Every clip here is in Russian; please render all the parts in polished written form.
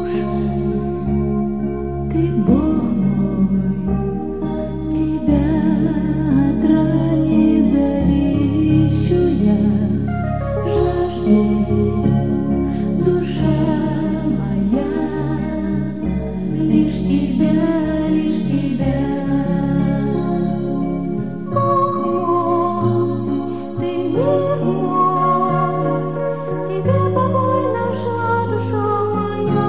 Ты, Бог мой, тебя от ранней зари ищу я, жаждет душа моя лишь тебя, лишь тебя. Бог мой, ты мир мой, тебе покой нашла душа моя.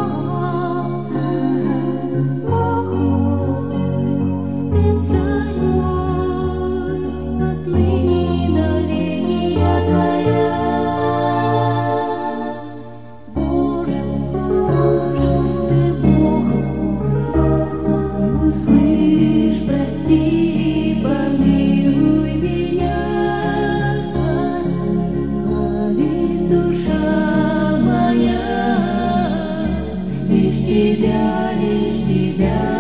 Бог мой, ты царь мой, отныне до веки я твоя. Боже, Боже, ты Бог мой, услышь, прости и помилуй меня. Славит душа моя лишь тебя, лишь тебя.